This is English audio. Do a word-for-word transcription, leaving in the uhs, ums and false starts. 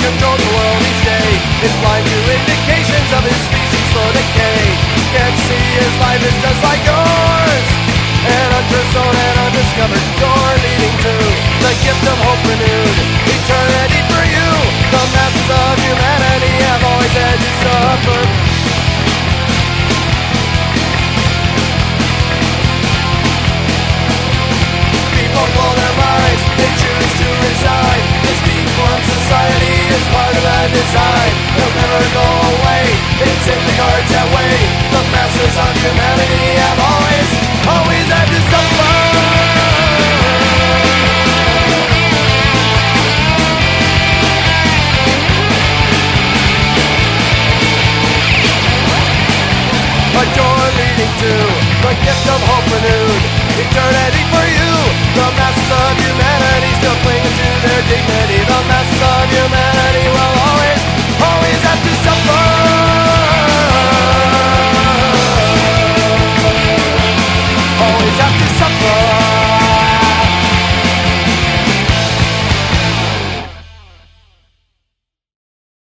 controls the world each day is blind to indications of his species' slow decay. Can't see his life is just like yours, an unforeseen and undiscovered door leading to the gift of hope renewed, eternity for you. The masses of humanity have always had to suffer. People blow their minds, they choose to resign. This deformed society is part of that design. They'll never go away, it's in the cards that way. The masses of humanity have always, always had to suffer. A door leading to the gift of hope renewed, eternity for